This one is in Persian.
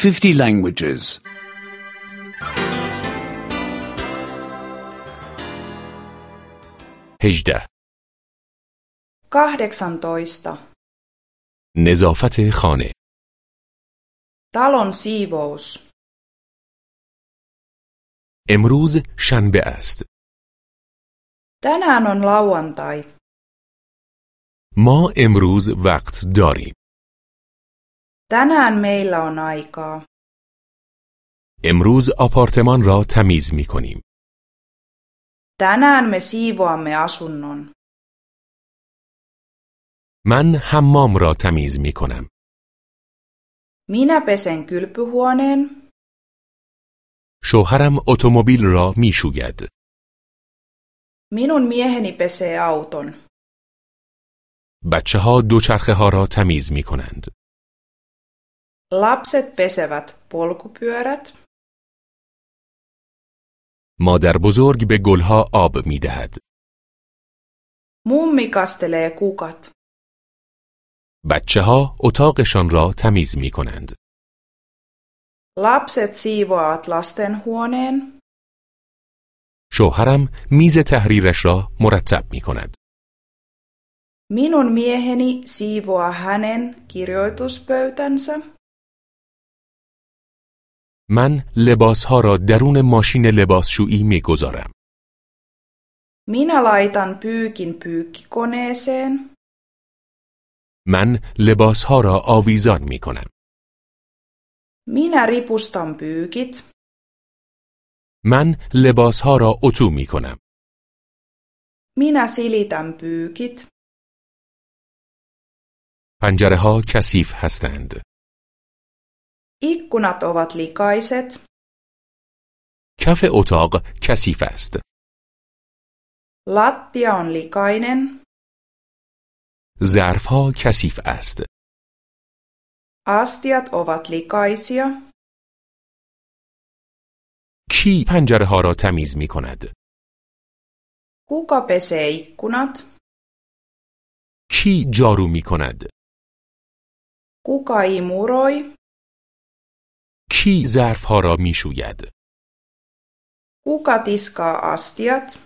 50 languages. 18. 18. نظافت خانه. Talon siivous. امروز شنبه است. Tänään on lauantai. ما امروز وقت داریم. Tänään meillä on aikaa. امروز آپارتمان را تمیز می کنیم. Tänään me siivoamme asunnon. من حمام را تمیز می کنم. Minä pesen kylpyhuoneen. شوهرم اتومبیل را می شوید. Minun mieheni pesee auton. بچه ها دوچرخه ها را تمیز می کنند. Lapset pesevät polkupyörät. مادر بزرگ به گلها آب می دهد. Mummi kastelee kukat. بچه ها اتاقشان را تمیز می کنند. Lapset siivoavat lastenhuoneen. شوهرم میز تحریرش را مرتب می کند. Minun mieheni siivoaa hänen kirjoituspöytänsä. من لباسها را درون ماشین لباسشویی می گذارم. Minä laitan pyykin pyykkikoneeseen. من لباسها را آویزان می کنم. Minä ripustan pyykit. من لباسها را اتو می کنم. Minä silitän pyykit. پنجره ها کثیف هستند. Ikkunat ovat likaiset. کف اتاق کثیف است. Lattia on likainen. ظرف ها کثیف است. Astiat ovat likaisia. کی پنجره ها را تمیز می کند؟ Kuka pesee ikkunat? کی جارو می کند؟ Kuka imuroi? کی ظرف ها را می شوید؟ Kuka tiskaa astiat?